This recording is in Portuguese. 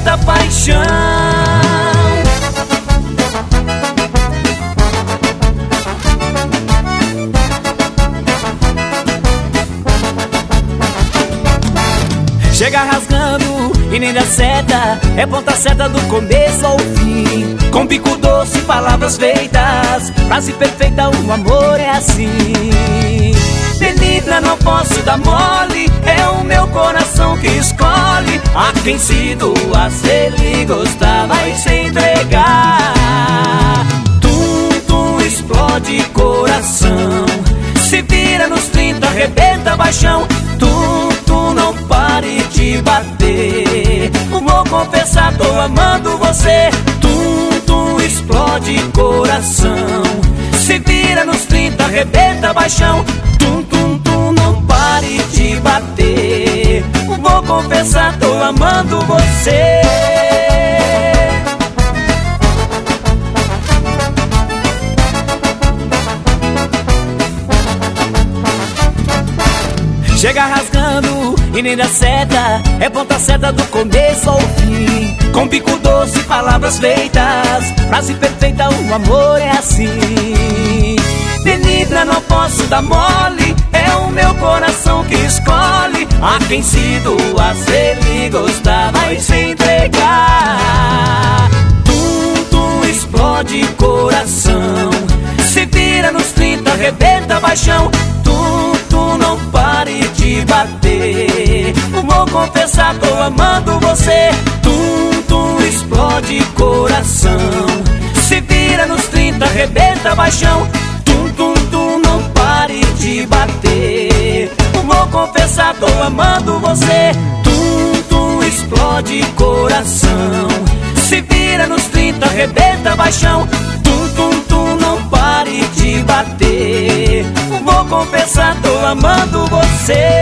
arrebenta a paixão. Chega rasgando e nem dá seta, é ponta certa do começo ao fim. Com bico doce, palavras feitas, frase perfeita, o amor é assim. Benigna, não posso dar mole, é o meu coração que escolhe a quem se doa, se ele gostar vai se entregar. Tum, tum, explode coração, se vira nos 30, arrebenta paixão. Tum, tum, não pare de bater, vou confessar, tô amando você. Tum, tum, explode coração, se vira nos 30, arrebenta paixão. Tum, tum, tum, não pare de bater, vou confessar, tô amando você. Chega rasgando e nem dá seta, é ponta certa do começo ao fim. Com bico doce, palavras feitas, frase perfeita, o amor é assim. Benigna, não posso dar mole, é o meu coração que escolhe a quem se doa, se ele gostar vai se entregar. Tum, tum, explode coração, se vira nos 30, arrebenta paixão. Tum, tum, não pare de bater, vou confessar, tô amando você. Tum, tum, explode coração, se vira nos 30, arrebenta paixão. Tum, tum, tum, não pare de bater, vou confessar, tô amando você. Tum, tum, explode coração, se vira nos 30, arrebenta paixão. Tum, tum, tum, não pare de bater, vou confessar, tô amando você.